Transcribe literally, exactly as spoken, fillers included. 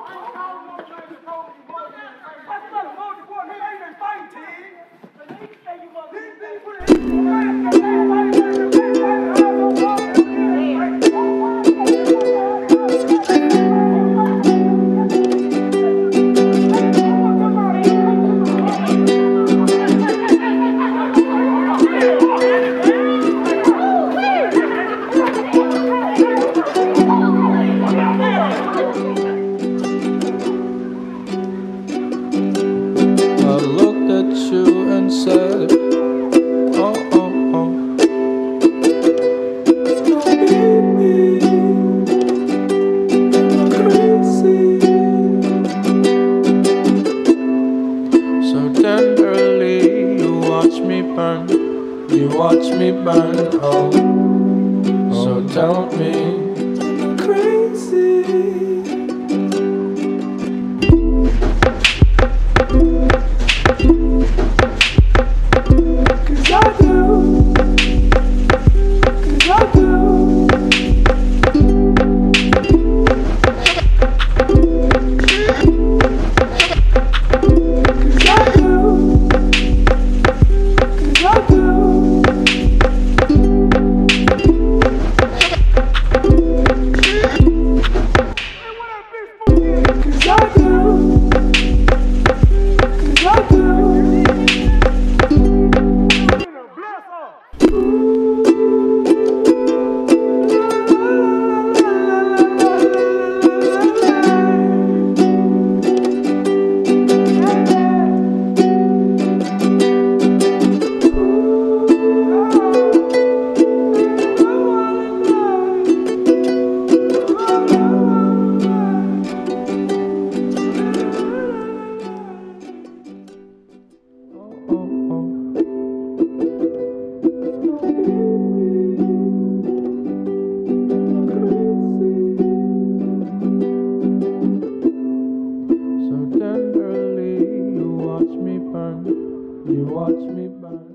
Said, oh, oh, oh, baby, I'm crazy. So tenderly, you watch me burn, you watch me burn, oh, so tell me I'm crazy. You watch me burn.